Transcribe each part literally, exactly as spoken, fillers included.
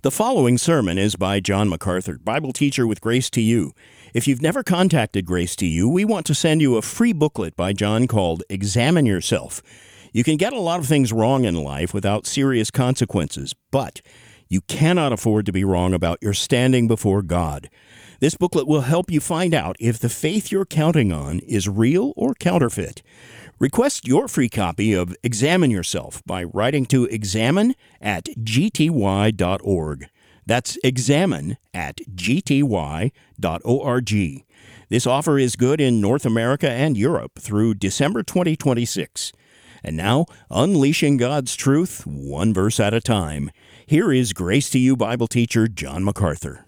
The following sermon is by John MacArthur, Bible teacher with Grace to You. If you've never contacted Grace to You, we want to send you a free booklet by John called Examine Yourself. You can get a lot of things wrong in life without serious consequences, but you cannot afford to be wrong about your standing before God. This booklet will help you find out if the faith you're counting on is real or counterfeit. Request your free copy of Examine Yourself by writing to examine at g t y dot org. That's examine at g t y dot org. This offer is good in North America and Europe through December twenty twenty-six. And now, unleashing God's truth, one verse at a time. Here is Grace to You Bible teacher John MacArthur.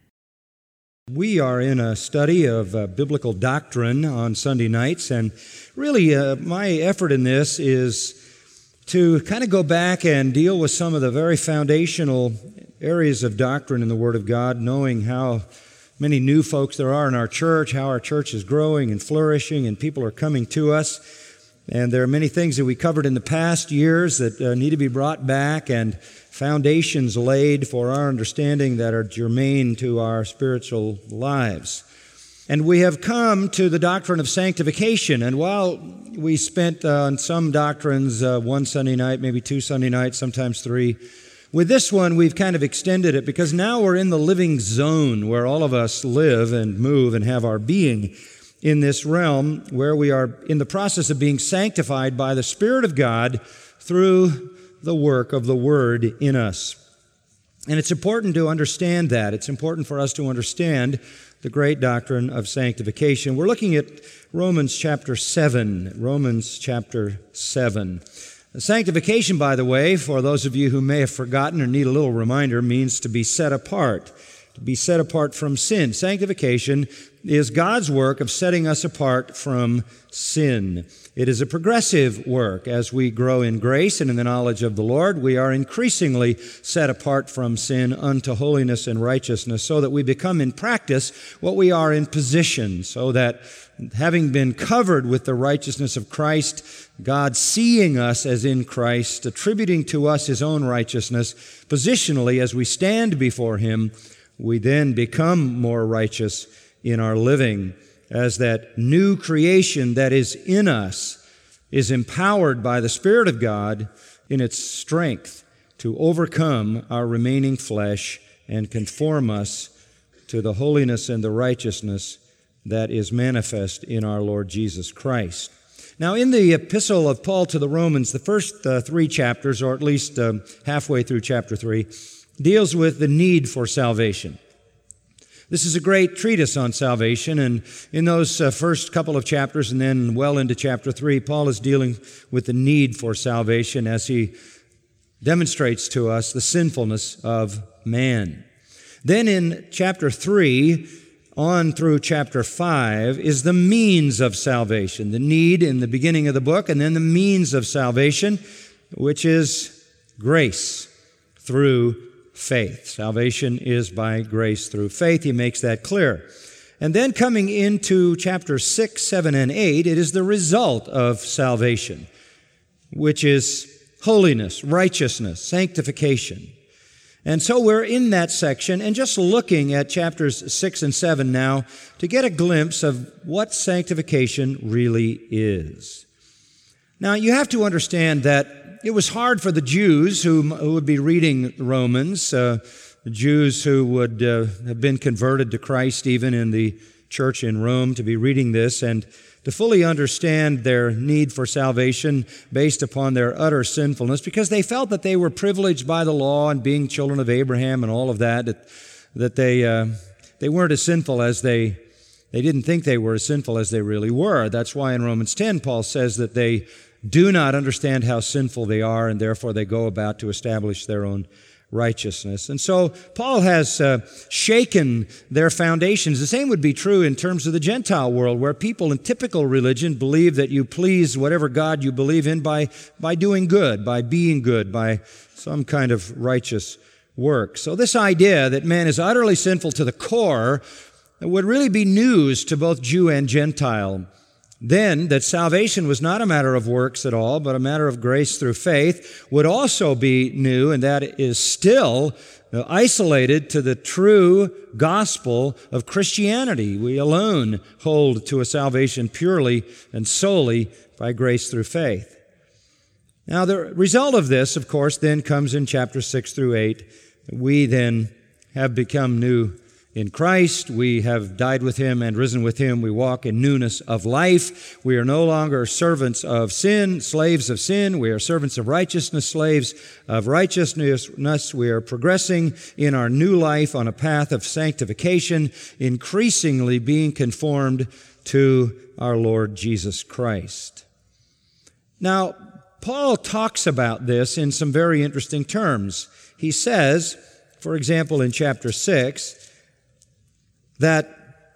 We are in a study of uh, biblical doctrine on Sunday nights, and really uh, my effort in this is to kind of go back and deal with some of the very foundational areas of doctrine in the Word of God, knowing how many new folks there are in our church, how our church is growing and flourishing, and people are coming to us. And there are many things that we covered in the past years that uh, need to be brought back, and foundations laid for our understanding that are germane to our spiritual lives. And we have come to the doctrine of sanctification. And while we spent uh, on some doctrines uh, one Sunday night, maybe two Sunday nights, sometimes three, with this one we've kind of extended it because now we're in the living zone where all of us live and move and have our being in this realm where we are in the process of being sanctified by the Spirit of God through the work of the Word in us. And it's important to understand that. It's important for us to understand the great doctrine of sanctification. We're looking at Romans chapter seven. Romans chapter seven. Sanctification, by the way, for those of you who may have forgotten or need a little reminder, means to be set apart. To be set apart from sin. Sanctification is God's work of setting us apart from sin. It is a progressive work. As we grow in grace and in the knowledge of the Lord, we are increasingly set apart from sin unto holiness and righteousness, so that we become in practice what we are in position, so that having been covered with the righteousness of Christ, God seeing us as in Christ, attributing to us His own righteousness, positionally as we stand before Him, we then become more righteous in our living, as that new creation that is in us is empowered by the Spirit of God in its strength to overcome our remaining flesh and conform us to the holiness and the righteousness that is manifest in our Lord Jesus Christ. Now, in the epistle of Paul to the Romans, the first uh, three chapters, or at least um, halfway through chapter three, deals with the need for salvation. This is a great treatise on salvation, and in those uh, first couple of chapters and then well into chapter three, Paul is dealing with the need for salvation as he demonstrates to us the sinfulness of man. Then in chapter three, on through chapter five, is the means of salvation, the need in the beginning of the book, and then the means of salvation, which is grace through faith. Salvation is by grace through faith. He makes that clear. And then coming into chapter six, seven, and eight, it is the result of salvation, which is holiness, righteousness, sanctification. And so we're in that section and just looking at chapters six and seven now to get a glimpse of what sanctification really is. Now, you have to understand that it was hard for the Jews who, who would be reading Romans, uh, the Jews who would uh, have been converted to Christ even in the church in Rome, to be reading this and to fully understand their need for salvation based upon their utter sinfulness, because they felt that they were privileged by the law and being children of Abraham and all of that, that, that they, uh, they weren't as sinful as they, they didn't think they were as sinful as they really were. That's why in Romans ten, Paul says that they do not understand how sinful they are, and therefore they go about to establish their own righteousness. And so Paul has uh, shaken their foundations. The same would be true in terms of the Gentile world, where people in typical religion believe that you please whatever God you believe in by, by doing good, by being good, by some kind of righteous work. So this idea that man is utterly sinful to the core would really be news to both Jew and Gentile. then that salvation was not a matter of works at all, but a matter of grace through faith, would also be new, and that is still isolated to the true gospel of Christianity. We alone hold to a salvation purely and solely by grace through faith. Now, the result of this, of course, then comes in chapter six through eight. We then have become new in Christ. We have died with Him and risen with Him. We walk in newness of life. We are no longer servants of sin, slaves of sin. We are servants of righteousness, slaves of righteousness. We are progressing in our new life on a path of sanctification, increasingly being conformed to our Lord Jesus Christ. Now, Paul talks about this in some very interesting terms. He says, for example, in chapter six, that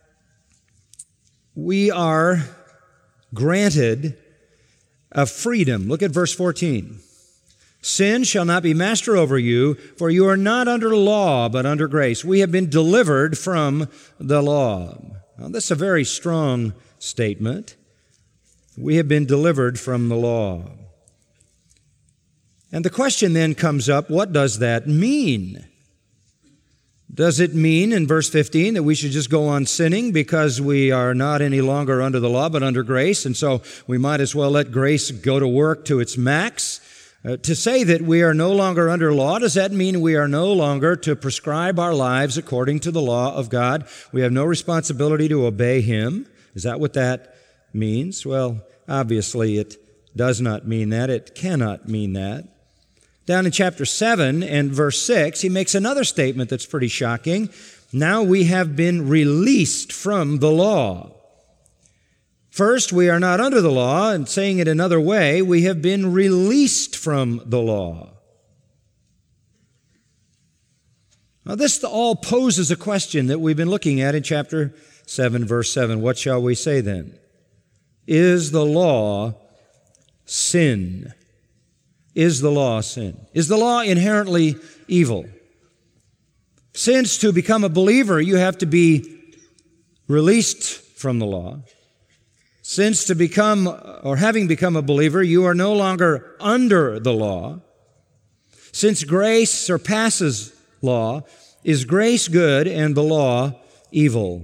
we are granted a freedom. Look at verse fourteen. Sin shall not be master over you, for you are not under law, but under grace. We have been delivered from the law. Now, this is a very strong statement. We have been delivered from the law. And the question then comes up, what does that mean? Does it mean in verse fifteen that we should just go on sinning because we are not any longer under the law but under grace, and so we might as well let grace go to work to its max? Uh, to say that we are no longer under law, does that mean we are no longer to prescribe our lives according to the law of God? We have no responsibility to obey Him? Is that what that means? Well, obviously it does not mean that. It cannot mean that. Down in chapter seven and verse six, he makes another statement that's pretty shocking. Now we have been released from the law. First, we are not under the law, and saying it another way, we have been released from the law. Now this all poses a question that we've been looking at in chapter seven, verse seven. What shall we say then? Is the law sin? Is the law sin? Is the law inherently evil? Since to become a believer, you have to be released from the law. Since to become, or having become a believer, you are no longer under the law. Since grace surpasses law, is grace good and the law evil?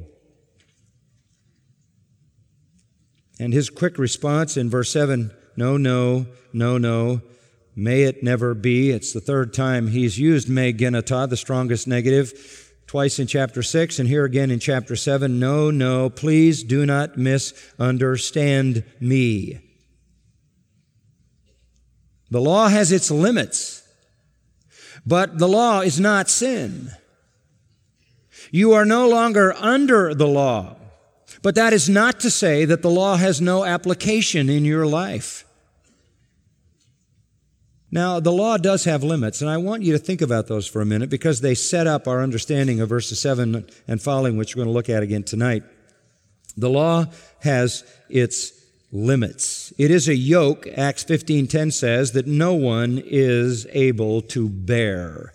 And his quick response in verse seven, no, no, no, no. May it never be. It's the third time he's used me geneta, the strongest negative, twice in chapter six and here again in chapter seven. No, no, please do not misunderstand me. The law has its limits, but the law is not sin. You are no longer under the law, but that is not to say that the law has no application in your life. Now, the law does have limits, and I want you to think about those for a minute because they set up our understanding of verses seven and following, which we're going to look at again tonight. The law has its limits. It is a yoke, Acts fifteen ten says, that no one is able to bear.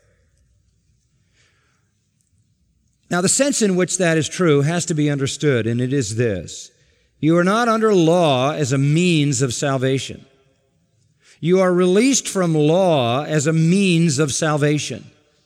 Now, the sense in which that is true has to be understood, and it is this. You are not under law as a means of salvation. You are released from law as a means of salvation.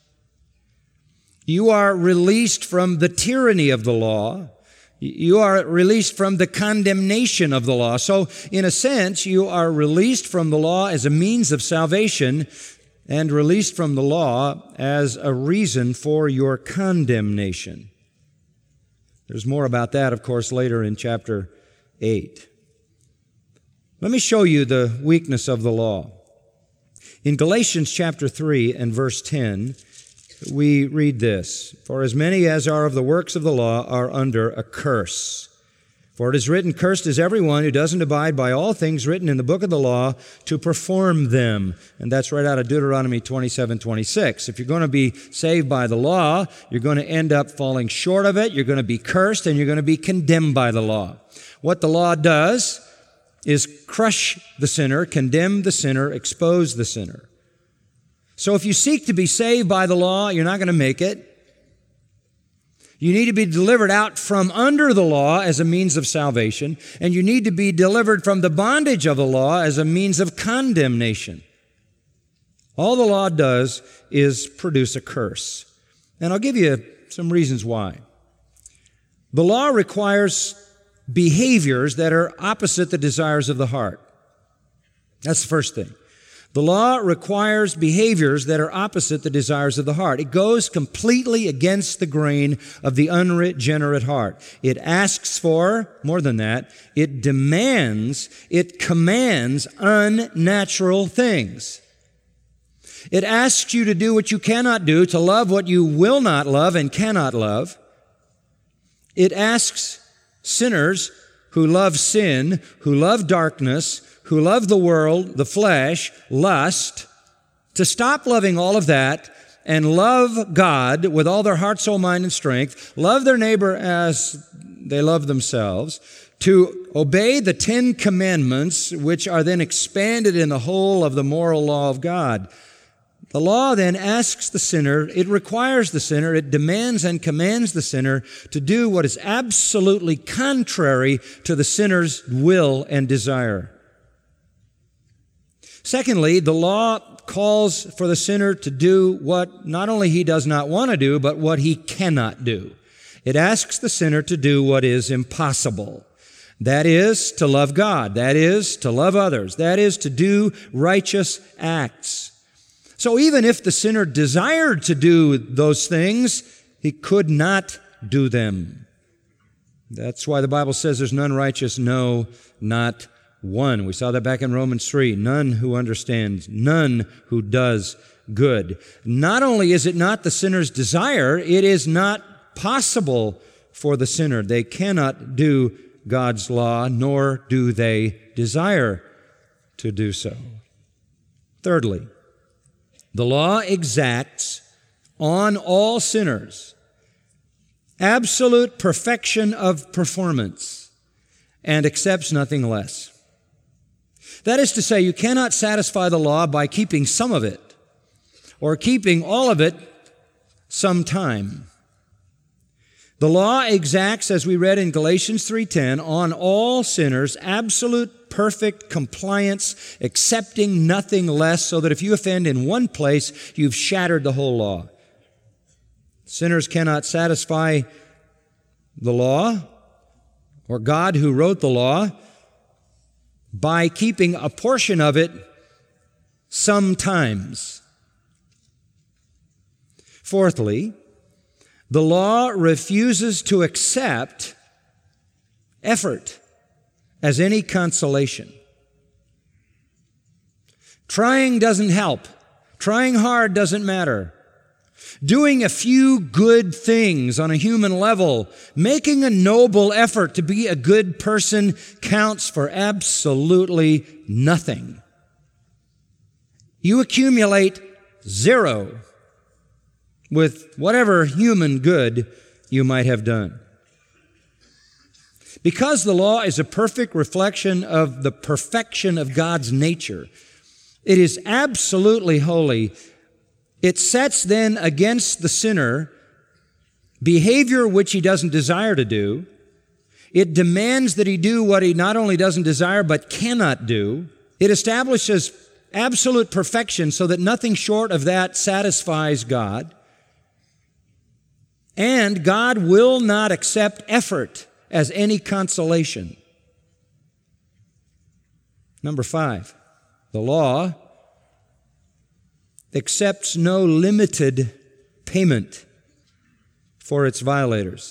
You are released from the tyranny of the law. You are released from the condemnation of the law. So, in a sense, you are released from the law as a means of salvation and released from the law as a reason for your condemnation. There's more about that, of course, later in chapter eight. Let me show you the weakness of the law. In Galatians chapter three and verse ten, we read this, "For as many as are of the works of the law are under a curse. For it is written, cursed is everyone who doesn't abide by all things written in the book of the law to perform them." And that's right out of Deuteronomy twenty-seven twenty-six. If you're going to be saved by the law, you're going to end up falling short of it, you're going to be cursed, and you're going to be condemned by the law. What the law does is crush the sinner, condemn the sinner, expose the sinner. So if you seek to be saved by the law, you're not going to make it. You need to be delivered out from under the law as a means of salvation, and you need to be delivered from the bondage of the law as a means of condemnation. All the law does is produce a curse. And I'll give you some reasons why. The law requires behaviors that are opposite the desires of the heart. That's the first thing. The law requires behaviors that are opposite the desires of the heart. It goes completely against the grain of the unregenerate heart. It asks for, more than that, it demands, it commands unnatural things. It asks you to do what you cannot do, to love what you will not love and cannot love. It asks sinners who love sin, who love darkness, who love the world, the flesh, lust, to stop loving all of that and love God with all their heart, soul, mind, and strength, love their neighbor as they love themselves, to obey the Ten Commandments, which are then expanded in the whole of the moral law of God. The law then asks the sinner, it requires the sinner, it demands and commands the sinner to do what is absolutely contrary to the sinner's will and desire. Secondly, the law calls for the sinner to do what not only he does not want to do, but what he cannot do. It asks the sinner to do what is impossible. That is, to love God. That is, to love others. That is, to do righteous acts. So even if the sinner desired to do those things, he could not do them. That's why the Bible says there's none righteous, no, not one. We saw that back in Romans three. None who understands, none who does good. Not only is it not the sinner's desire, it is not possible for the sinner. They cannot do God's law, nor do they desire to do so. Thirdly, the law exacts on all sinners absolute perfection of performance and accepts nothing less. That is to say, you cannot satisfy the law by keeping some of it or keeping all of it some time. The law exacts, as we read in Galatians three ten, on all sinners absolute perfect compliance, accepting nothing less, so that if you offend in one place, you've shattered the whole law. Sinners cannot satisfy the law or God who wrote the law by keeping a portion of it sometimes. Fourthly, the law refuses to accept effort as any consolation. Trying doesn't help. Trying hard doesn't matter. Doing a few good things on a human level, making a noble effort to be a good person counts for absolutely nothing. You accumulate zero with whatever human good you might have done. Because the law is a perfect reflection of the perfection of God's nature, it is absolutely holy. It sets then against the sinner behavior which he doesn't desire to do. It demands that he do what he not only doesn't desire but cannot do. It establishes absolute perfection so that nothing short of that satisfies God. And God will not accept effort as any consolation. Number five, the law accepts no limited payment for its violators.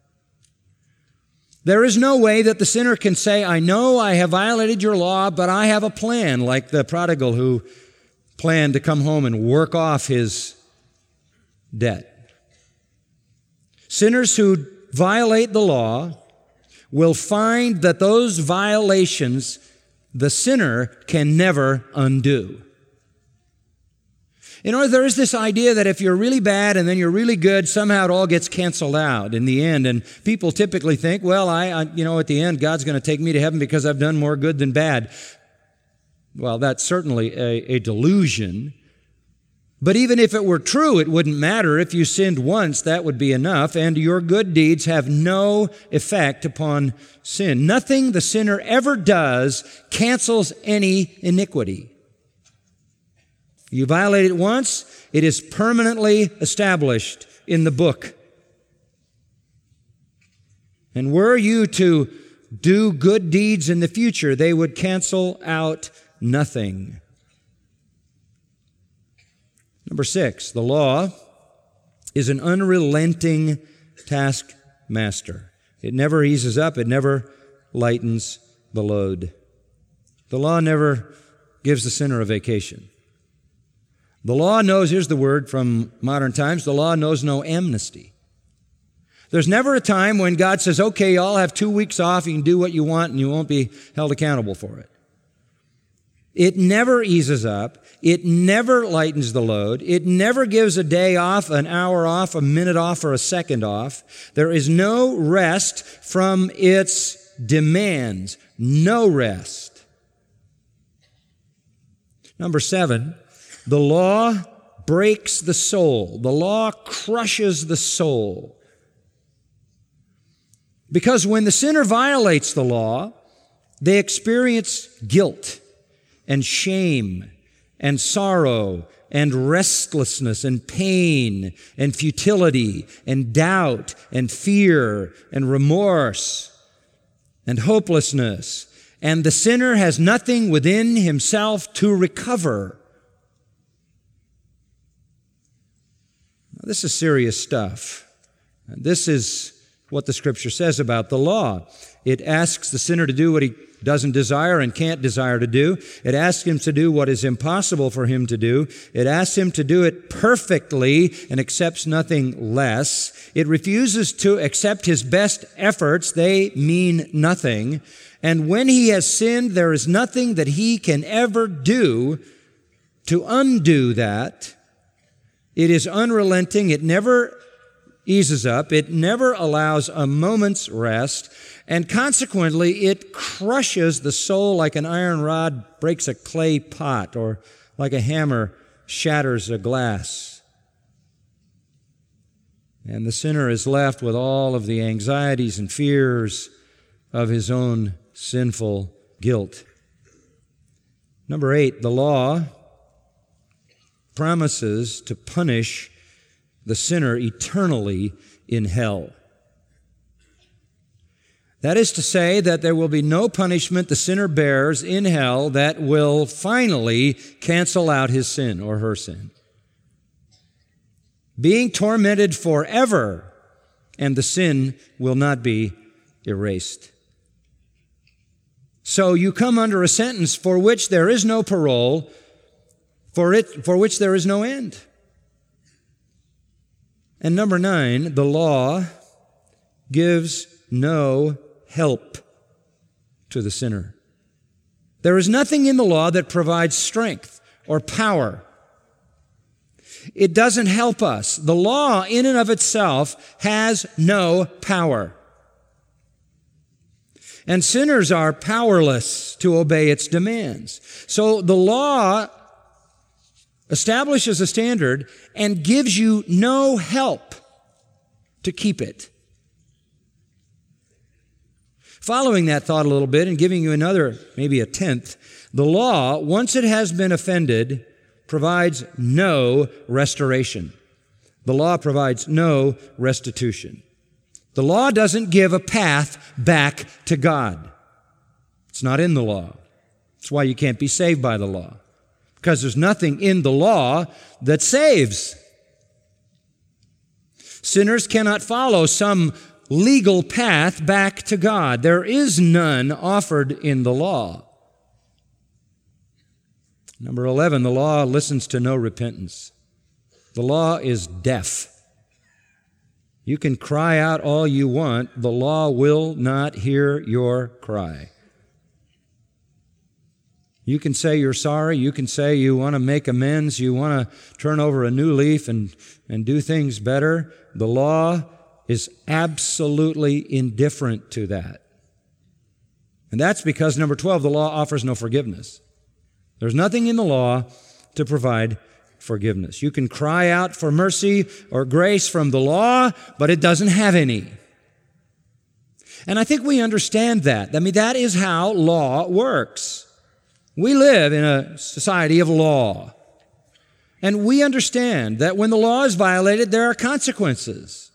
There is no way that the sinner can say, I know I have violated your law, but I have a plan, like the prodigal who planned to come home and work off his debt. Sinners who violate the law will find that those violations the sinner can never undo. You know, there is this idea that if you're really bad and then you're really good, somehow it all gets canceled out in the end. And people typically think, well, I, I you know, at the end, God's going to take me to heaven because I've done more good than bad. Well, that's certainly a, a delusion. But even if it were true, it wouldn't matter. If you sinned once, that would be enough, and your good deeds have no effect upon sin. Nothing the sinner ever does cancels any iniquity. You violate it once, it is permanently established in the book. And were you to do good deeds in the future, they would cancel out nothing. Number six, the law is an unrelenting taskmaster. It never eases up, it never lightens the load. The law never gives the sinner a vacation. The law knows, here's the word from modern times, the law knows no amnesty. There's never a time when God says, okay, y'all have two weeks off, you can do what you want, and you won't be held accountable for it. It never eases up. It never lightens the load. It never gives a day off, an hour off, a minute off, or a second off. There is no rest from its demands. No rest. Number seven, the law breaks the soul. The law crushes the soul. Because when the sinner violates the law, they experience guilt and shame and sorrow and restlessness and pain and futility and doubt and fear and remorse and hopelessness. And the sinner has nothing within himself to recover. Now, this is serious stuff. This is what the Scripture says about the law. It asks the sinner to do what he doesn't desire and can't desire to do. It asks him to do what is impossible for him to do. It asks him to do it perfectly and accepts nothing less. It refuses to accept his best efforts. They mean nothing. And when he has sinned, there is nothing that he can ever do to undo that. It is unrelenting. It never eases up. It never allows a moment's rest. And consequently, it crushes the soul like an iron rod breaks a clay pot or like a hammer shatters a glass. And the sinner is left with all of the anxieties and fears of his own sinful guilt. Number eight, the law promises to punish the sinner eternally in hell. That is to say that there will be no punishment the sinner bears in hell that will finally cancel out his sin or her sin. Being tormented forever, and the sin will not be erased. So you come under a sentence for which there is no parole, for it, for which there is no end. And number nine, the law gives no help to the sinner. There is nothing in the law that provides strength or power. It doesn't help us. The law in and of itself has no power. And sinners are powerless to obey its demands. So the law establishes a standard and gives you no help to keep it. Following that thought a little bit and giving you another, maybe a tenth, the law, once it has been offended, provides no restoration. The law provides no restitution. The law doesn't give a path back to God. It's not in the law. That's why you can't be saved by the law. Because there's nothing in the law that saves. Sinners cannot follow some legal path back to God. There is none offered in the law. Number eleven, the law listens to no repentance. The law is deaf. You can cry out all you want. The law will not hear your cry. You can say you're sorry. You can say you want to make amends. You want to turn over a new leaf and, and do things better. The law is absolutely indifferent to that. And that's because, number twelve, the law offers no forgiveness. There's nothing in the law to provide forgiveness. You can cry out for mercy or grace from the law, but it doesn't have any. And I think we understand that. I mean, that is how law works. We live in a society of law. And we understand that when the law is violated, there are consequences.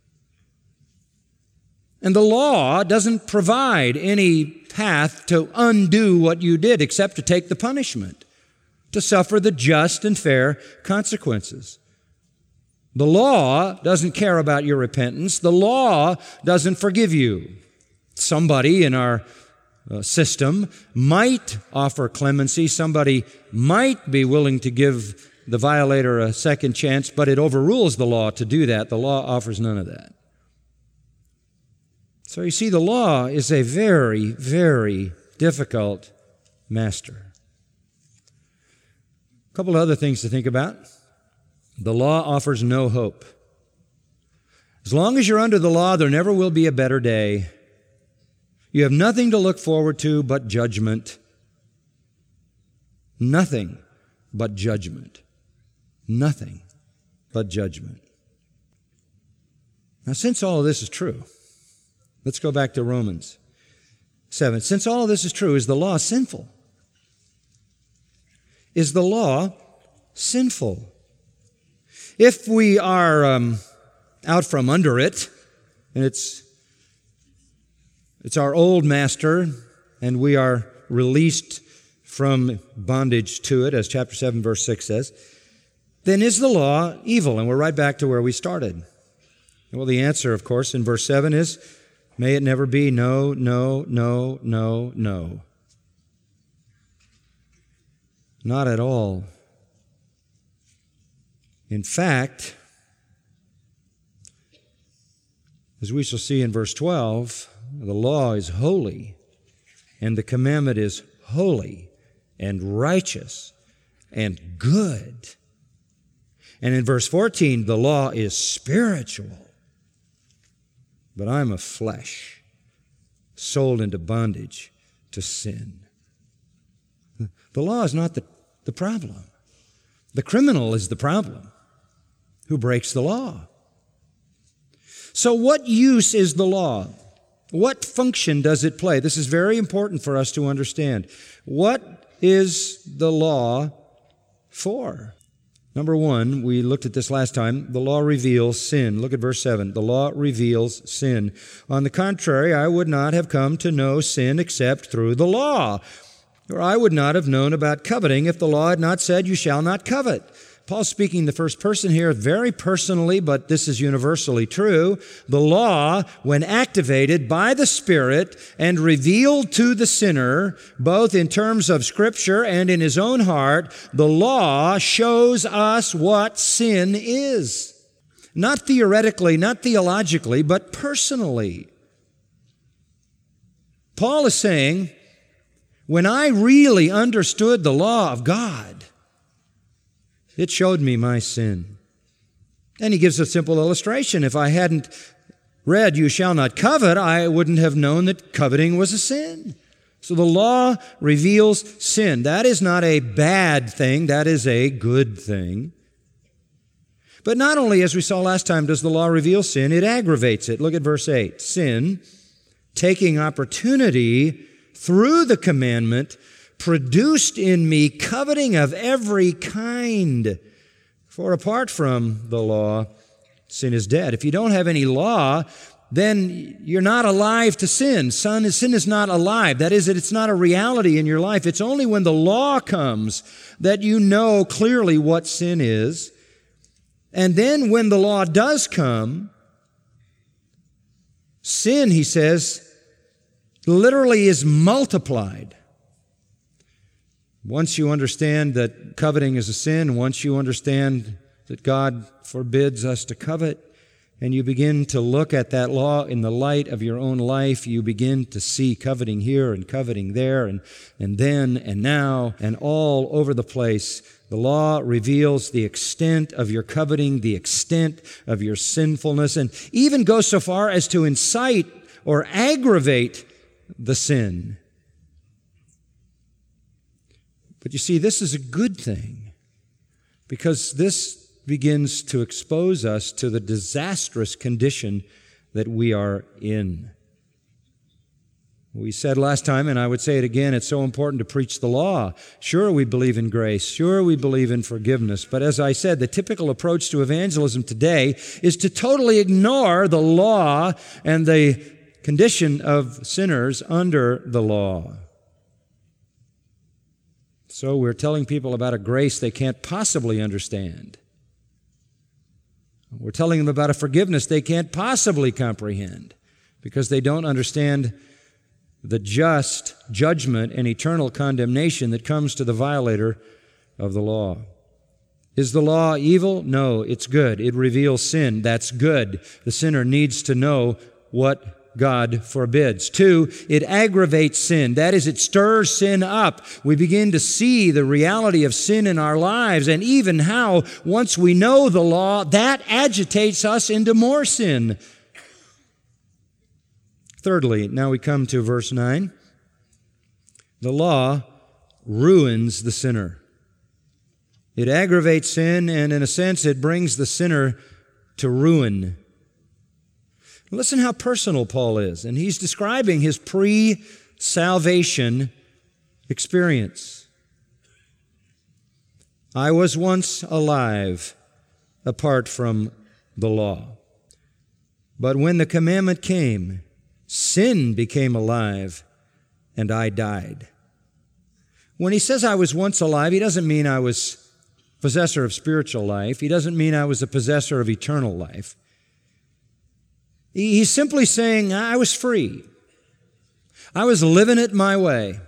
And the law doesn't provide any path to undo what you did except to take the punishment, to suffer the just and fair consequences. The law doesn't care about your repentance. The law doesn't forgive you. Somebody in our uh, system might offer clemency. Somebody might be willing to give the violator a second chance, but it overrules the law to do that. The law offers none of that. So you see, the law is a very, very difficult master. A couple of other things to think about. The law offers no hope. As long as you're under the law, there never will be a better day. You have nothing to look forward to but judgment. Nothing but judgment. Nothing but judgment. Now, since all of this is true, let's go back to Romans seven. Since all of this is true, is the law sinful? Is the law sinful? If we are um, out from under it, and it's it's our old master, and we are released from bondage to it, as chapter seven, verse six says, then is the law evil? And we're right back to where we started. Well, the answer, of course, in verse seven is, may it never be. No, no, no, no, no. Not at all. In fact, as we shall see in verse twelve, the law is holy, and the commandment is holy and righteous and good. And in verse fourteen, the law is spiritual, but I'm of flesh, sold into bondage to sin. The law is not the, the problem. The criminal is the problem who breaks the law. So what use is the law? What function does it play? This is very important for us to understand. What is the law for? Number one, we looked at this last time, the law reveals sin. Look at verse seven. The law reveals sin. On the contrary, I would not have come to know sin except through the law. Or I would not have known about coveting if the law had not said, you shall not covet. Paul's speaking in the first person here very personally, but this is universally true. The law, when activated by the Spirit and revealed to the sinner, both in terms of Scripture and in his own heart, the law shows us what sin is. Not theoretically, not theologically, but personally. Paul is saying, when I really understood the law of God, it showed me my sin. And he gives a simple illustration. If I hadn't read, you shall not covet, I wouldn't have known that coveting was a sin. So the law reveals sin. That is not a bad thing. That is a good thing. But not only, as we saw last time, does the law reveal sin, it aggravates it. Look at verse eight. Sin, taking opportunity through the commandment, produced in me coveting of every kind. For apart from the law, sin is dead. If you don't have any law, then you're not alive to sin. Sin is, sin is not alive. That is, it's not a reality in your life. It's only when the law comes that you know clearly what sin is. And then when the law does come, sin, he says, literally is multiplied. Once you understand that coveting is a sin, once you understand that God forbids us to covet, and you begin to look at that law in the light of your own life, you begin to see coveting here and coveting there and, and then and now and all over the place. The law reveals the extent of your coveting, the extent of your sinfulness, and even goes so far as to incite or aggravate the sin. But you see, this is a good thing. because this begins to expose us to the disastrous condition that we are in. We said last time, and I would say it again, it's so important to preach the law. Sure, we believe in grace. Sure, we believe in forgiveness. But as I said, the typical approach to evangelism today is to totally ignore the law and the condition of sinners under the law. So we're telling people about a grace they can't possibly understand. We're telling them about a forgiveness they can't possibly comprehend because they don't understand the just judgment and eternal condemnation that comes to the violator of the law. Is the law evil? No, it's good. It reveals sin. That's good. The sinner needs to know what God forbids. Two, it aggravates sin. That is, it stirs sin up. We begin to see the reality of sin in our lives and even how, once we know the law, that agitates us into more sin. Thirdly, now we come to verse nine. The law ruins the sinner. It aggravates sin, and in a sense, it brings the sinner to ruin. Listen how personal Paul is, and he's describing his pre-salvation experience. I was once alive apart from the law, but when the commandment came, sin became alive, and I died. When he says I was once alive, he doesn't mean I was possessor of spiritual life. He doesn't mean I was a possessor of eternal life. He's simply saying I was free. I was living it my way.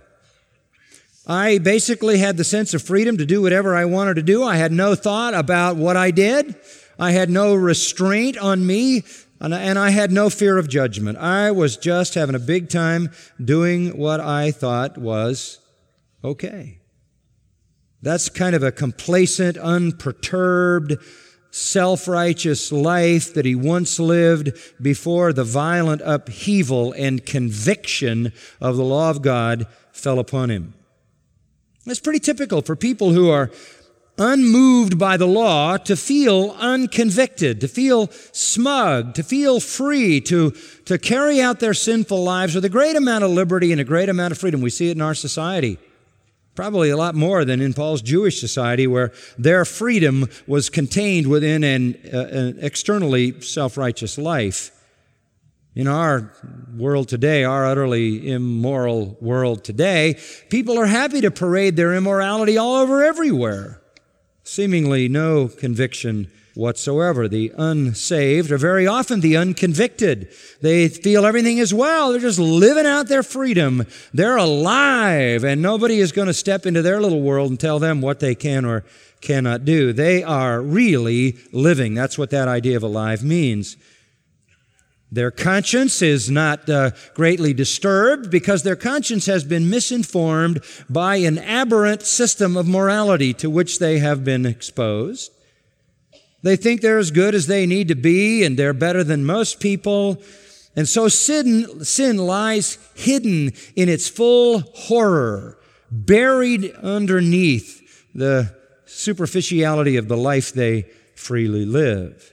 I basically had the sense of freedom to do whatever I wanted to do. I had no thought about what I did. I had no restraint on me, and I had no fear of judgment. I was just having a big time doing what I thought was okay. That's kind of a complacent, unperturbed, self-righteous life that he once lived before the violent upheaval and conviction of the law of God fell upon him. It's pretty typical for people who are unmoved by the law to feel unconvicted, to feel smug, to feel free, to, to carry out their sinful lives with a great amount of liberty and a great amount of freedom. We see it in our society. Probably a lot more than in Paul's Jewish society, where their freedom was contained within an, uh, an externally self-righteous life. In our world today, our utterly immoral world today, people are happy to parade their immorality all over everywhere. Seemingly no conviction whatsoever. The unsaved are very often the unconvicted. They feel everything is well. They're just living out their freedom. They're alive, and nobody is going to step into their little world and tell them what they can or cannot do. They are really living. That's what that idea of alive means. Their conscience is not uh, greatly disturbed because their conscience has been misinformed by an aberrant system of morality to which they have been exposed. They think they're as good as they need to be, and they're better than most people. And so sin, sin lies hidden in its full horror, buried underneath the superficiality of the life they freely live.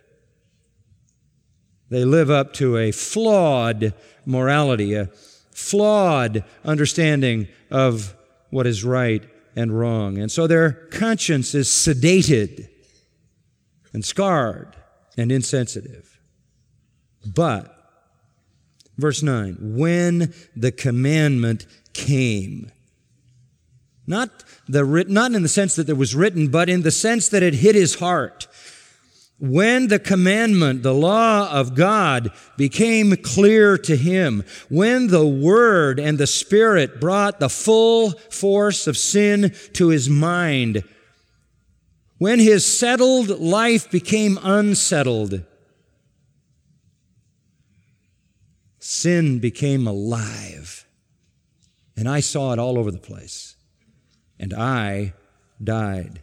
They live up to a flawed morality, a flawed understanding of what is right and wrong. And so their conscience is sedated and scarred and insensitive. But, verse nine, when the commandment came, not the not in the sense that it was written, but in the sense that it hit his heart. When the commandment, the law of God, became clear to him, when the Word and the Spirit brought the full force of sin to his mind, when his settled life became unsettled, sin became alive. And I saw it all over the place. And I died.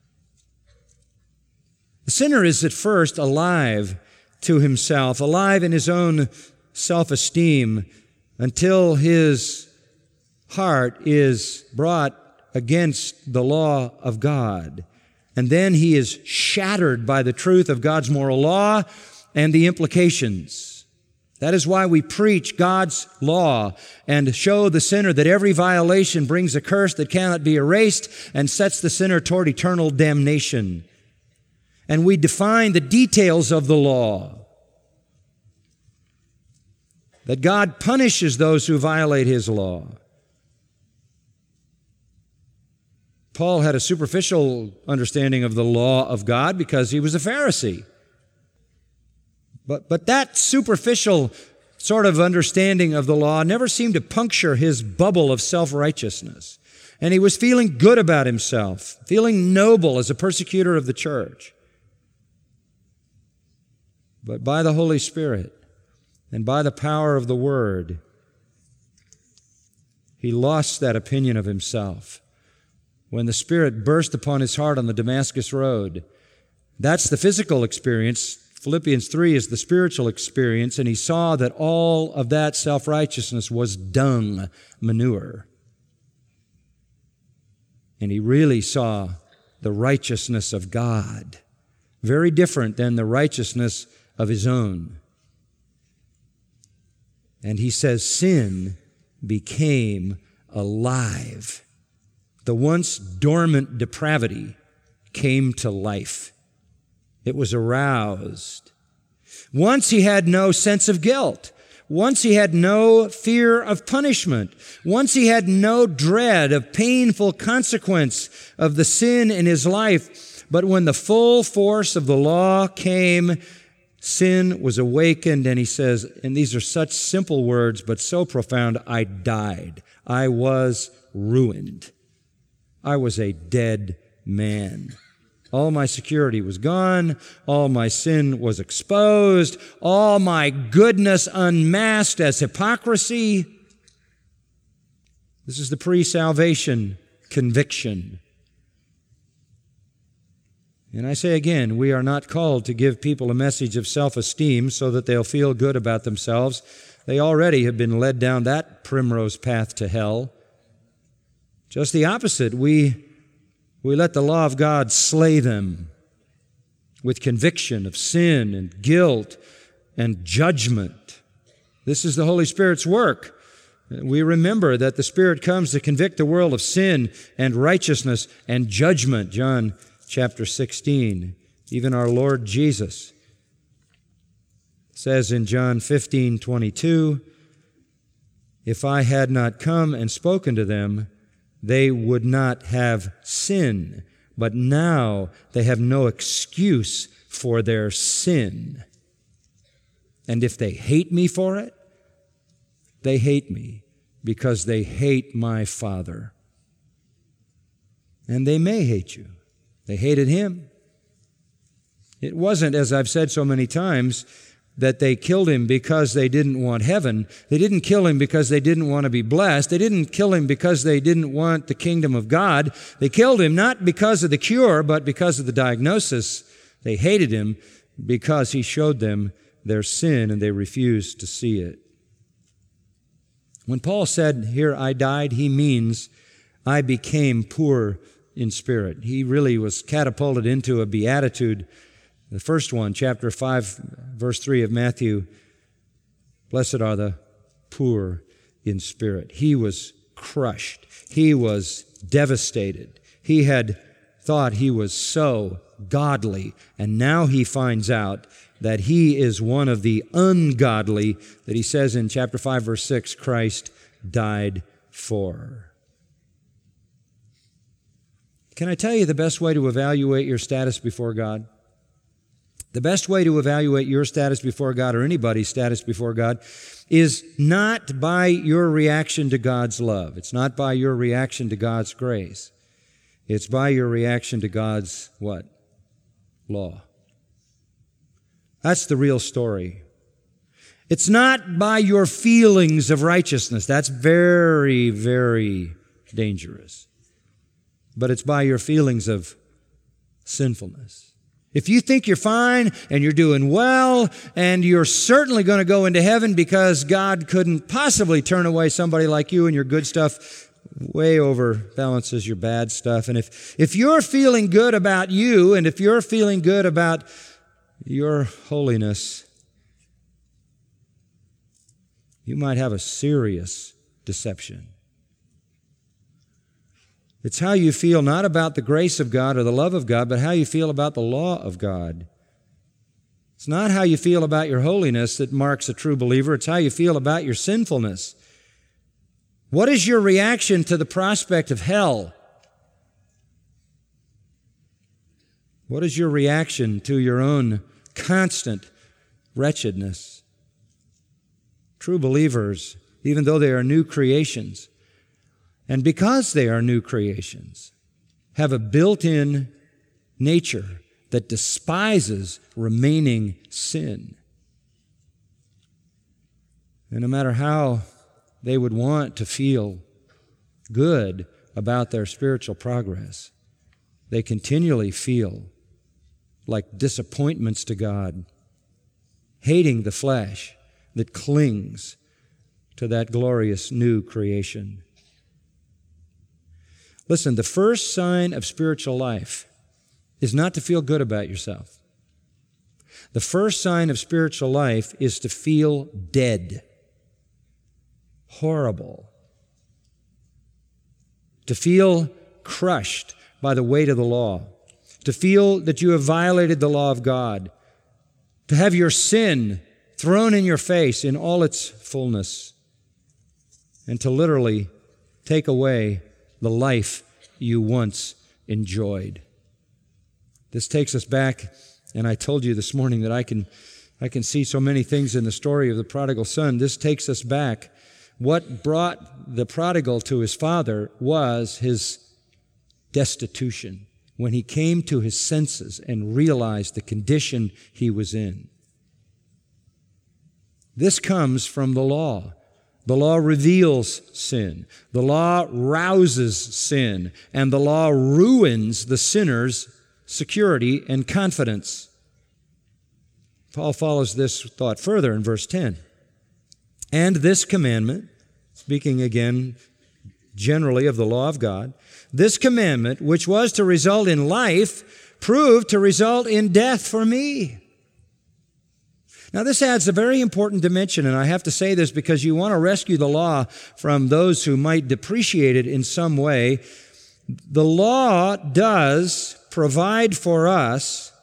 The sinner is at first alive to himself, alive in his own self-esteem, until his heart is brought against the law of God. And then he is shattered by the truth of God's moral law and the implications. That is why we preach God's law and show the sinner that every violation brings a curse that cannot be erased and sets the sinner toward eternal damnation. And we define the details of the law. That God punishes those who violate His law. Paul had a superficial understanding of the law of God because he was a Pharisee. But, but that superficial sort of understanding of the law never seemed to puncture his bubble of self-righteousness. And he was feeling good about himself, feeling noble as a persecutor of the church. But by the Holy Spirit and by the power of the Word, he lost that opinion of himself. When the Spirit burst upon his heart on the Damascus Road, that's the physical experience. Philippians three is the spiritual experience, and he saw that all of that self-righteousness was dung, manure. And he really saw the righteousness of God, very different than the righteousness of his own. And he says, sin became alive. The once dormant depravity came to life. It was aroused. Once he had no sense of guilt. Once he had no fear of punishment. Once he had no dread of painful consequence of the sin in his life. But when the full force of the law came, sin was awakened, and he says, and these are such simple words, but so profound, I died. I was ruined. I was a dead man. All my security was gone. All my sin was exposed. All my goodness unmasked as hypocrisy. This is the pre-salvation conviction. And I say again, we are not called to give people a message of self-esteem so that they'll feel good about themselves. They already have been led down that primrose path to hell. Just the opposite. We, we let the law of God slay them with conviction of sin and guilt and judgment. This is the Holy Spirit's work. We remember that the Spirit comes to convict the world of sin and righteousness and judgment. John chapter sixteen. Even our Lord Jesus says in John fifteen twenty-two, if I had not come and spoken to them, they would not have sin, but now they have no excuse for their sin. And if they hate me for it, they hate me because they hate my Father. And they may hate you. They hated Him. It wasn't, as I've said so many times, that they killed Him because they didn't want heaven. They didn't kill Him because they didn't want to be blessed. They didn't kill Him because they didn't want the kingdom of God. They killed Him not because of the cure, but because of the diagnosis. They hated Him because He showed them their sin and they refused to see it. When Paul said, here I died, he means I became poor in spirit. He really was catapulted into a beatitude. The first one, chapter five, verse three of Matthew, blessed are the poor in spirit. He was crushed. He was devastated. He had thought he was so godly, and now he finds out that he is one of the ungodly that he says in chapter five, verse six, Christ died for. Can I tell you the best way to evaluate your status before God? The best way to evaluate your status before God, or anybody's status before God, is not by your reaction to God's love. It's not by your reaction to God's grace. It's by your reaction to God's what? Law. That's the real story. It's not by your feelings of righteousness. That's very, very dangerous. But it's by your feelings of sinfulness. If you think you're fine and you're doing well and you're certainly going to go into heaven because God couldn't possibly turn away somebody like you and your good stuff, way overbalances your bad stuff. And if, if you're feeling good about you, and if you're feeling good about your holiness, you might have a serious deception. It's how you feel not about the grace of God or the love of God, but how you feel about the law of God. It's not how you feel about your holiness that marks a true believer. It's how you feel about your sinfulness. What is your reaction to the prospect of hell? What is your reaction to your own constant wretchedness? True believers, even though they are new creations, and because they are new creations, have a built-in nature that despises remaining sin. And no matter how they would want to feel good about their spiritual progress, they continually feel like disappointments to God, hating the flesh that clings to that glorious new creation. Listen, the first sign of spiritual life is not to feel good about yourself. The first sign of spiritual life is to feel dead, horrible, to feel crushed by the weight of the law, to feel that you have violated the law of God, to have your sin thrown in your face in all its fullness, and to literally take away the life you once enjoyed. This takes us back, and I told you this morning that I can, I can see so many things in the story of the prodigal son. This takes us back. What brought the prodigal to his father was his destitution, when he came to his senses and realized the condition he was in. This comes from the law. The law reveals sin. The law rouses sin. And the law ruins the sinner's security and confidence. Paul follows this thought further in verse ten. And this commandment, speaking again generally of the law of God, this commandment, which was to result in life, proved to result in death for me. Now, this adds a very important dimension, and I have to say this because you want to rescue the law from those who might depreciate it in some way. The law does provide for us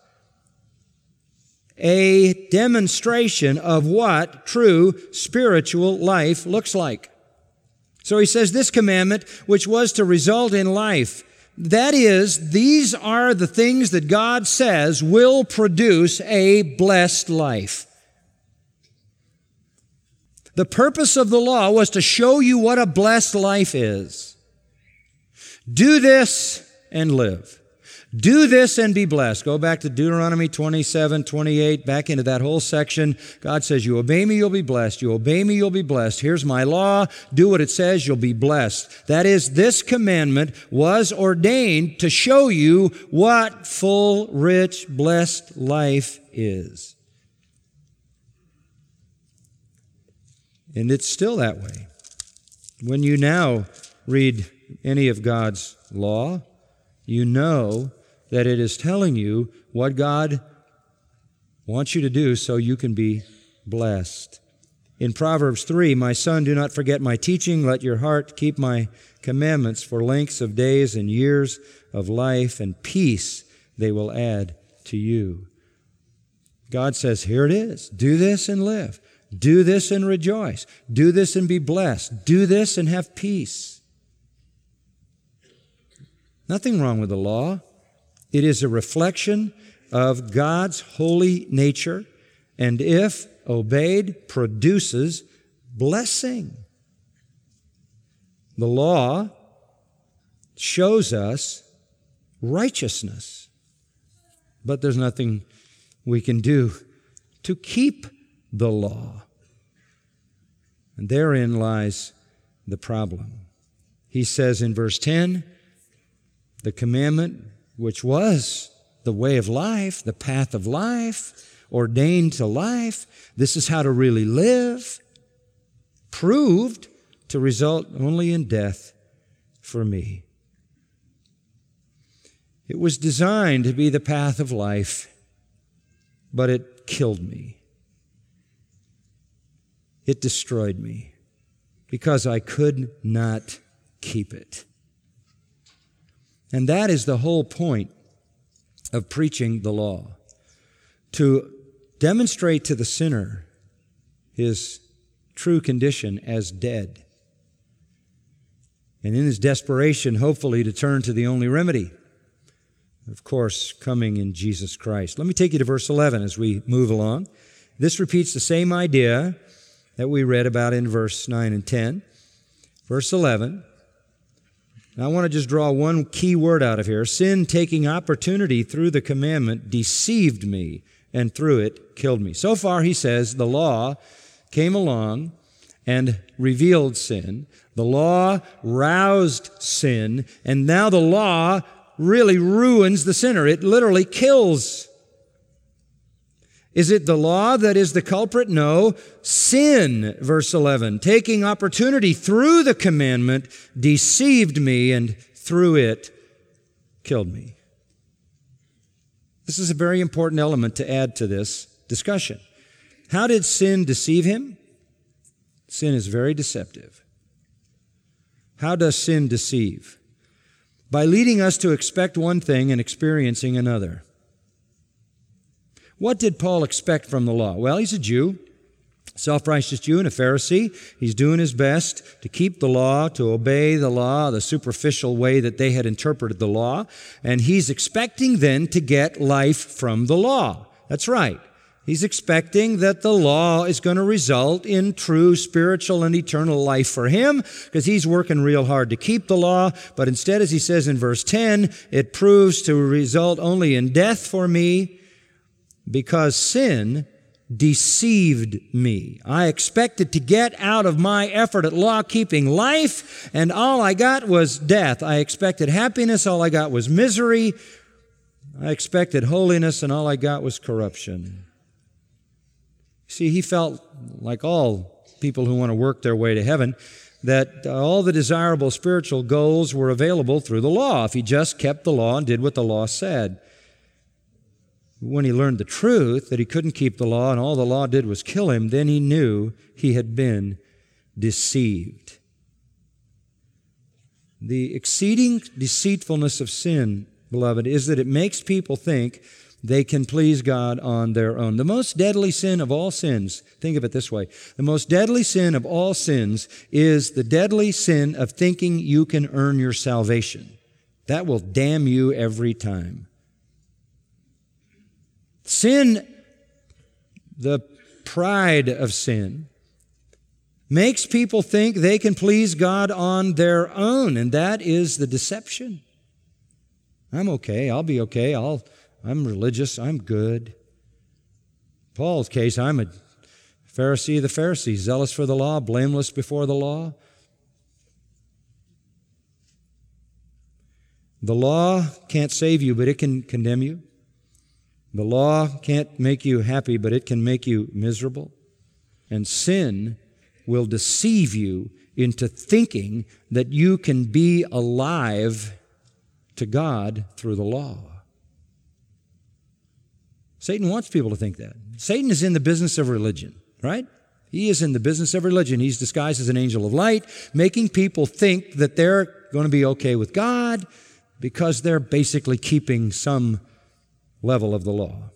a demonstration of what true spiritual life looks like. So he says, this commandment, which was to result in life, that is, these are the things that God says will produce a blessed life. The purpose of the law was to show you what a blessed life is. Do this and live. Do this and be blessed. Go back to Deuteronomy twenty-seven, twenty-eight, back into that whole section. God says, you obey me, you'll be blessed. You obey me, you'll be blessed. Here's my law. Do what it says, you'll be blessed. That is, this commandment was ordained to show you what full, rich, blessed life is. And it's still that way. When you now read any of God's law, you know that it is telling you what God wants you to do so you can be blessed. In Proverbs three, my son, do not forget my teaching. Let your heart keep my commandments, for lengths of days and years of life and peace they will add to you. God says, here it is. Do this and live. Do this and rejoice. Do this and be blessed. Do this and have peace. Nothing wrong with the law. It is a reflection of God's holy nature, and if obeyed, produces blessing. The law shows us righteousness, but there's nothing we can do to keep the law. And therein lies the problem. He says in verse ten, the commandment, which was the way of life, the path of life, ordained to life, this is how to really live, proved to result only in death for me. It was designed to be the path of life, but it killed me. It destroyed me because I could not keep it. And that is the whole point of preaching the law, to demonstrate to the sinner his true condition as dead, and in his desperation, hopefully, to turn to the only remedy, of course, coming in Jesus Christ. Let me take you to verse eleven as we move along. This repeats the same idea that we read about in verse nine and ten. Verse eleven. Now, I want to just draw one key word out of here. Sin, taking opportunity through the commandment, deceived me, and through it killed me. So far, he says, the law came along and revealed sin. The law roused sin, and now the law really ruins the sinner. It literally kills. Is it the law that is the culprit? No. Sin, verse eleven, taking opportunity through the commandment, deceived me, and through it killed me. This is a very important element to add to this discussion. How did sin deceive him? Sin is very deceptive. How does sin deceive? By leading us to expect one thing and experiencing another. What did Paul expect from the law? Well, he's a Jew, self-righteous Jew and a Pharisee. He's doing his best to keep the law, to obey the law, the superficial way that they had interpreted the law. And he's expecting then to get life from the law. That's right. He's expecting that the law is going to result in true spiritual and eternal life for him, because he's working real hard to keep the law. But instead, as he says in verse ten, it proves to result only in death for me, because sin deceived me. I expected to get out of my effort at law-keeping life, and all I got was death. I expected happiness, all I got was misery. I expected holiness, and all I got was corruption. See, he felt, like all people who want to work their way to heaven, that all the desirable spiritual goals were available through the law if he just kept the law and did what the law said. When he learned the truth, that he couldn't keep the law and all the law did was kill him, then he knew he had been deceived. The exceeding deceitfulness of sin, beloved, is that it makes people think they can please God on their own. The most deadly sin of all sins, think of it this way, the most deadly sin of all sins is the deadly sin of thinking you can earn your salvation. That will damn you every time. Sin, the pride of sin, makes people think they can please God on their own, and that is the deception. I'm okay, I'll be okay, I'll, I'm religious, I'm good. Paul's case, I'm a Pharisee of the Pharisees, zealous for the law, blameless before the law. The law can't save you, but it can condemn you. The law can't make you happy, but it can make you miserable. And sin will deceive you into thinking that you can be alive to God through the law. Satan wants people to think that. Satan is in the business of religion, right? He is in the business of religion. He's disguised as an angel of light, making people think that they're going to be okay with God because they're basically keeping some level of the law.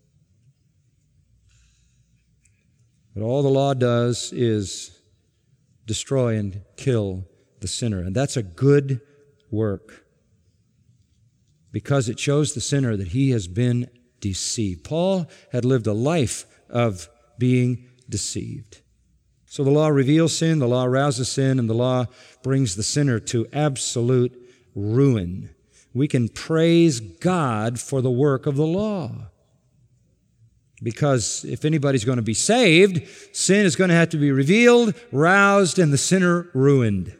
But all the law does is destroy and kill the sinner. And that's a good work because it shows the sinner that he has been deceived. Paul had lived a life of being deceived. So the law reveals sin, the law rouses sin, and the law brings the sinner to absolute ruin. We can praise God for the work of the law. Because if anybody's going to be saved, sin is going to have to be revealed, roused, and the sinner ruined.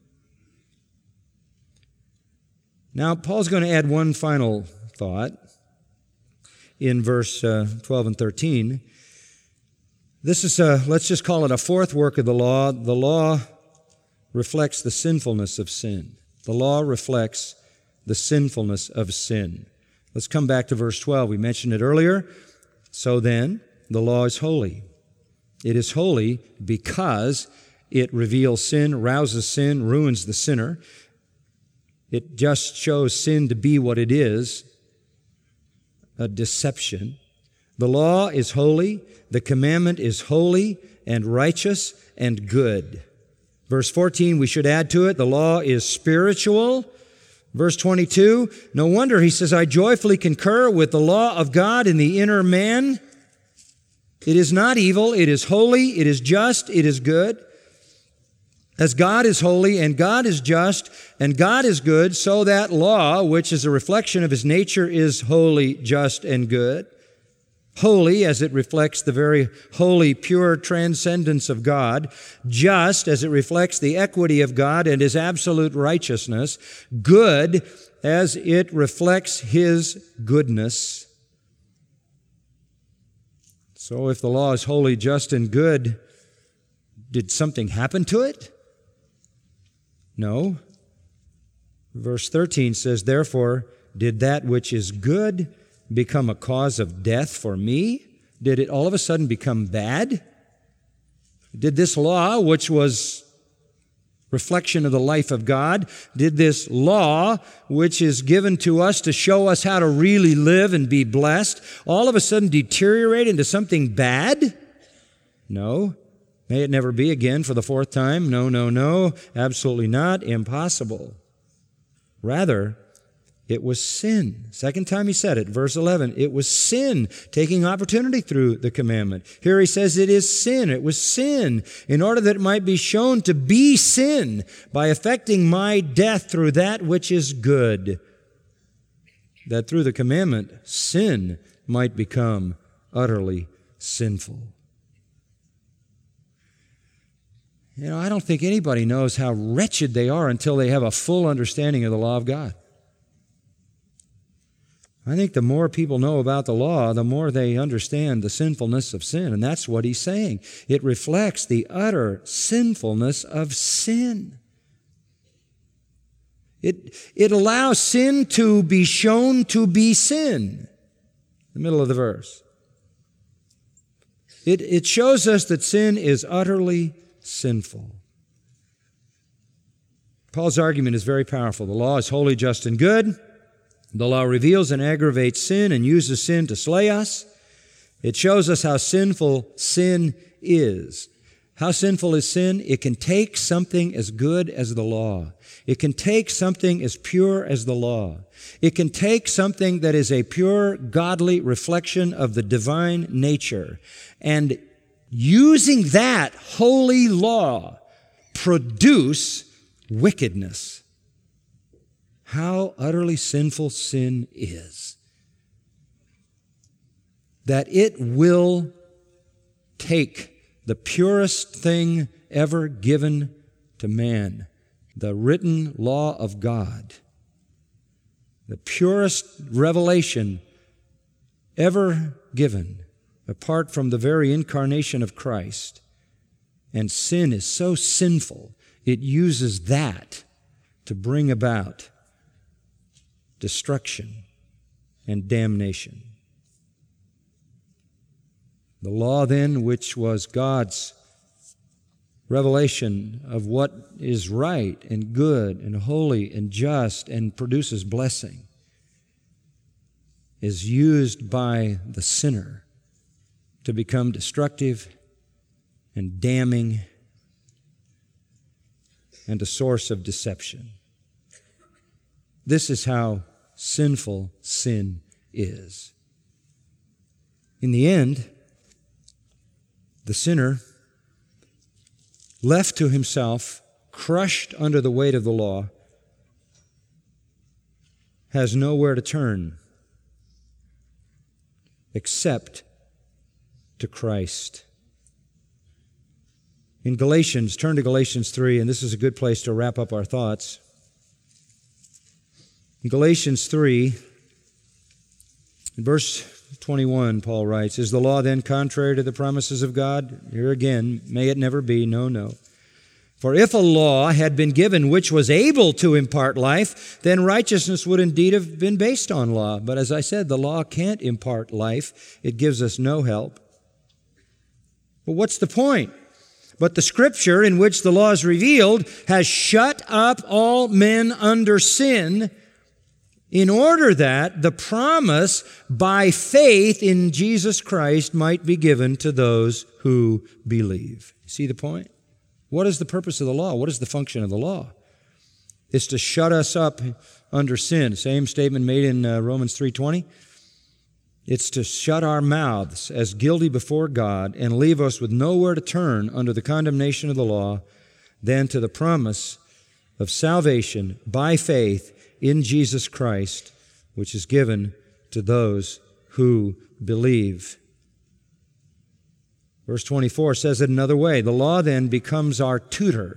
Now, Paul's going to add one final thought in verse uh, twelve and thirteen. This is, a, let's just call it a fourth work of the law. The law reflects the sinfulness of sin. The law reflects the sinfulness of sin. Let's come back to verse twelve. We mentioned it earlier. So then, the law is holy. It is holy because it reveals sin, rouses sin, ruins the sinner. It just shows sin to be what it is, a deception. The law is holy, the commandment is holy and righteous and good. Verse fourteen, we should add to it, the law is spiritual. Verse twenty-two, no wonder he says, I joyfully concur with the law of God in the inner man. It is not evil, it is holy, it is just, it is good. As God is holy and God is just and God is good, so that law, which is a reflection of His nature, is holy, just, and good. Holy, as it reflects the very holy, pure transcendence of God. Just, as it reflects the equity of God and His absolute righteousness. Good, as it reflects His goodness. So if the law is holy, just, and good, did something happen to it? No. Verse thirteen says, therefore, did that which is good become a cause of death for me? Did it all of a sudden become bad? Did this law, which was reflection of the life of God, did this law, which is given to us to show us how to really live and be blessed, all of a sudden deteriorate into something bad? No. May it never be again for the fourth time. No, no, no. Absolutely not. Impossible. Rather, it was sin. Second time he said it, verse eleven. It was sin taking opportunity through the commandment. Here he says it is sin. It was sin in order that it might be shown to be sin by effecting my death through that which is good. That through the commandment, sin might become utterly sinful. You know, I don't think anybody knows how wretched they are until they have a full understanding of the law of God. I think the more people know about the law, the more they understand the sinfulness of sin. And that's what he's saying. It reflects the utter sinfulness of sin. It, it allows sin to be shown to be sin. The middle of the verse. It, it shows us that sin is utterly sinful. Paul's argument is very powerful. The law is holy, just, and good. The law reveals and aggravates sin and uses sin to slay us. It shows us how sinful sin is. How sinful is sin? It can take something as good as the law. It can take something as pure as the law. It can take something that is a pure, godly reflection of the divine nature, and using that holy law, produce wickedness. How utterly sinful sin is. That it will take the purest thing ever given to man, the written law of God, the purest revelation ever given, apart from the very incarnation of Christ. And sin is so sinful, it uses that to bring about destruction and damnation. The law then, which was God's revelation of what is right and good and holy and just and produces blessing, is used by the sinner to become destructive and damning and a source of deception. This is how sinful sin is. In the end, the sinner, left to himself, crushed under the weight of the law, has nowhere to turn except to Christ. In Galatians, turn to Galatians three, and this is a good place to wrap up our thoughts. In Galatians three, in verse twenty-one, Paul writes, is the law then contrary to the promises of God? Here again, may it never be. No, no. For if a law had been given which was able to impart life, then righteousness would indeed have been based on law. But as I said, the law can't impart life. It gives us no help. But what's the point? But the Scripture in which the law is revealed has shut up all men under sin, in order that the promise by faith in Jesus Christ might be given to those who believe. See the point? What is the purpose of the law? What is the function of the law? It's to shut us up under sin. Same statement made in uh, Romans three twenty. It's to shut our mouths as guilty before God and leave us with nowhere to turn under the condemnation of the law than to the promise of salvation by faith in Jesus Christ, which is given to those who believe. Verse twenty-four says it another way. The law then becomes our tutor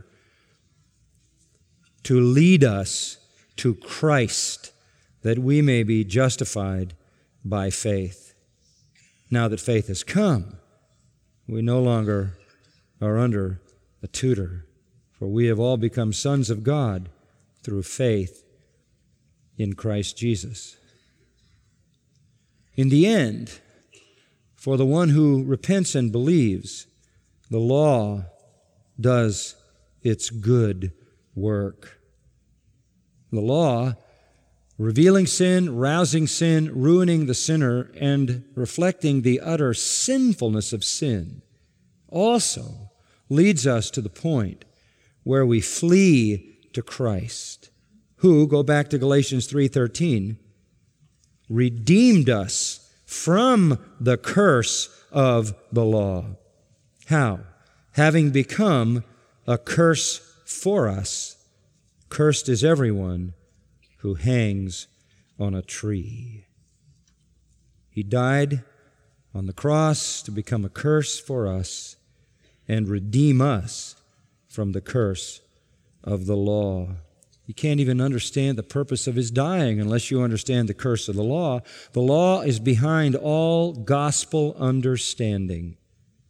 to lead us to Christ, that we may be justified by faith. Now that faith has come, we no longer are under a tutor, for we have all become sons of God through faith in Christ Jesus. In the end, for the one who repents and believes, the law does its good work. The law, revealing sin, rousing sin, ruining the sinner, and reflecting the utter sinfulness of sin, also leads us to the point where we flee to Christ, who, go back to Galatians three thirteen, redeemed us from the curse of the law. How? Having become a curse for us. Cursed is everyone who hangs on a tree. He died on the cross to become a curse for us and redeem us from the curse of the law. You can't even understand the purpose of his dying unless you understand the curse of the law. The law is behind all gospel understanding.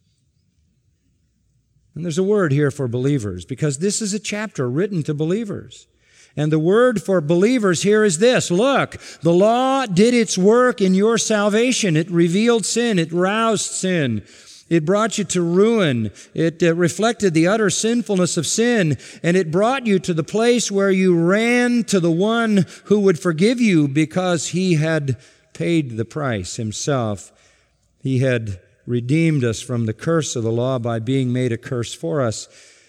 And there's a word here for believers, because this is a chapter written to believers. And the word for believers here is this: look, the law did its work in your salvation. It revealed sin. It roused sin. It brought you to ruin. It uh, reflected the utter sinfulness of sin, and it brought you to the place where you ran to the one who would forgive you because he had paid the price himself. He had redeemed us from the curse of the law by being made a curse for us.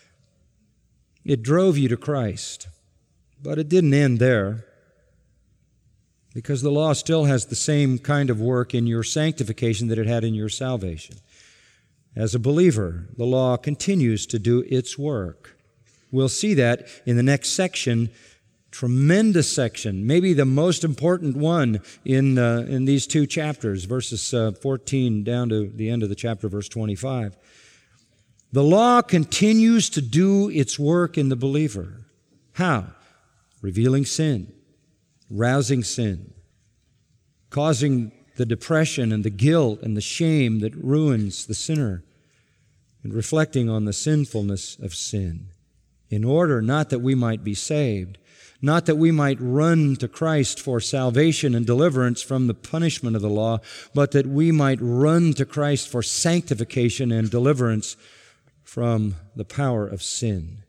It drove you to Christ, but it didn't end there, because the law still has the same kind of work in your sanctification that it had in your salvation. As a believer, the law continues to do its work. We'll see that in the next section, tremendous section, maybe the most important one in uh, in these two chapters, verses uh, fourteen down to the end of the chapter, verse twenty-five. The law continues to do its work in the believer. How? Revealing sin, rousing sin, causing the depression and the guilt and the shame that ruins the sinner, and reflecting on the sinfulness of sin, in order not that we might be saved, not that we might run to Christ for salvation and deliverance from the punishment of the law, but that we might run to Christ for sanctification and deliverance from the power of sin.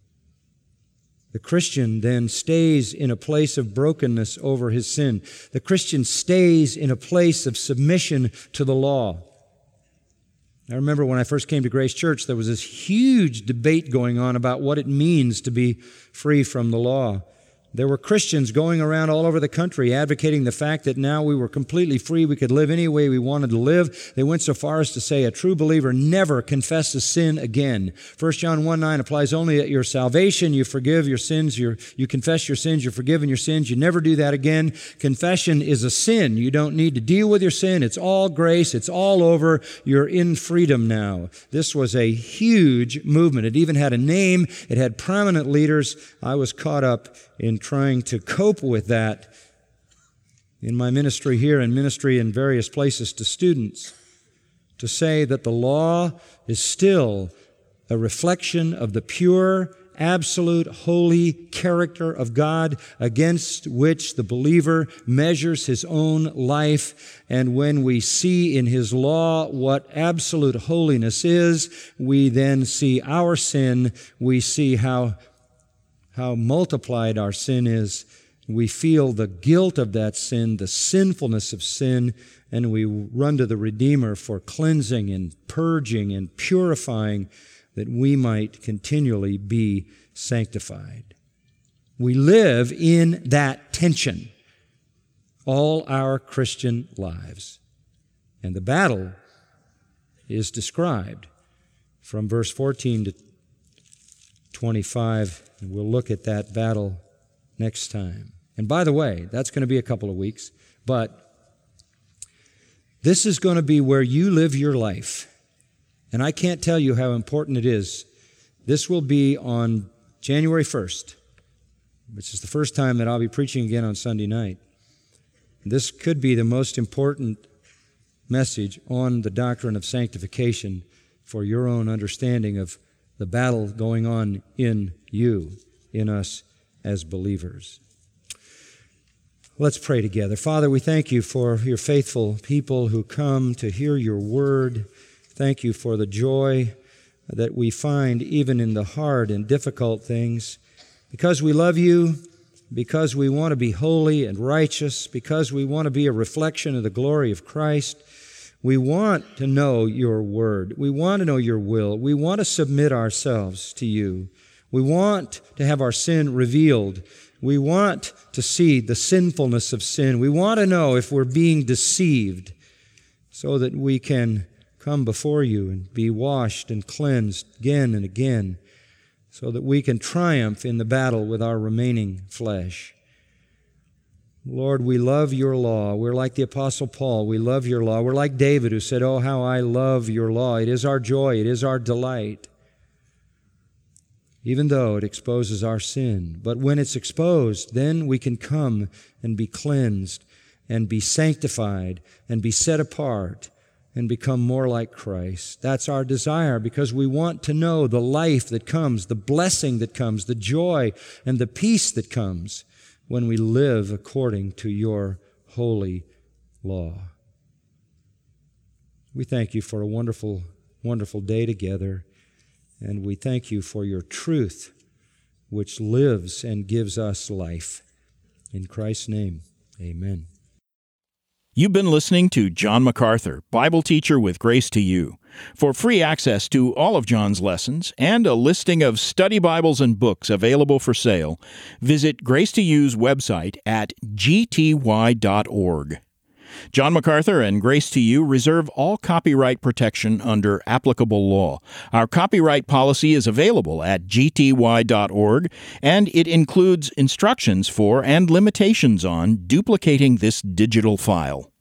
The Christian then stays in a place of brokenness over his sin. The Christian stays in a place of submission to the law. I remember when I first came to Grace Church, there was this huge debate going on about what it means to be free from the law. There were Christians going around all over the country advocating the fact that now we were completely free. We could live any way we wanted to live. They went so far as to say a true believer never confesses sin again. First John one nine applies only at your salvation. You forgive your sins. You're, you confess your sins. You're forgiven your sins. You never do that again. Confession is a sin. You don't need to deal with your sin. It's all grace. It's all over. You're in freedom now. This was a huge movement. It even had a name. It had prominent leaders. I was caught up in trying to cope with that in my ministry here and ministry in various places to students, to say that the law is still a reflection of the pure, absolute, holy character of God against which the believer measures his own life. And when we see in his law what absolute holiness is, we then see our sin. We see how, how multiplied our sin is. We feel the guilt of that sin, the sinfulness of sin, and we run to the Redeemer for cleansing and purging and purifying, that we might continually be sanctified. We live in that tension all our Christian lives. And the battle is described from verse fourteen to twenty-five, and we'll look at that battle next time. And by the way, that's going to be a couple of weeks, but this is going to be where you live your life. And I can't tell you how important it is. This will be on January first, which is the first time that I'll be preaching again on Sunday night. This could be the most important message on the doctrine of sanctification for your own understanding of the battle going on in you, in us as believers. Let's pray together. Father, we thank you for your faithful people who come to hear your word. Thank you for the joy that we find even in the hard and difficult things. Because we love you, because we want to be holy and righteous, because we want to be a reflection of the glory of Christ, we want to know your word. We want to know your will. We want to submit ourselves to you. We want to have our sin revealed. We want to see the sinfulness of sin. We want to know if we're being deceived so that we can come before you and be washed and cleansed again and again, so that we can triumph in the battle with our remaining flesh. Lord, we love your law. We're like the Apostle Paul. We love your law. We're like David, who said, "Oh, how I love your law. It is our joy. It is our delight." Even though it exposes our sin. But when it's exposed, then we can come and be cleansed and be sanctified and be set apart and become more like Christ. That's our desire, because we want to know the life that comes, the blessing that comes, the joy and the peace that comes when we live according to your holy law. We thank you for a wonderful, wonderful day together, and we thank you for your truth, which lives and gives us life. In Christ's name, amen. You've been listening to John MacArthur, Bible teacher with Grace to You. For free access to all of John's lessons and a listing of study Bibles and books available for sale, visit Grace to You's website at g t y dot org. John MacArthur and Grace to You reserve all copyright protection under applicable law. Our copyright policy is available at g t y dot org, and it includes instructions for and limitations on duplicating this digital file.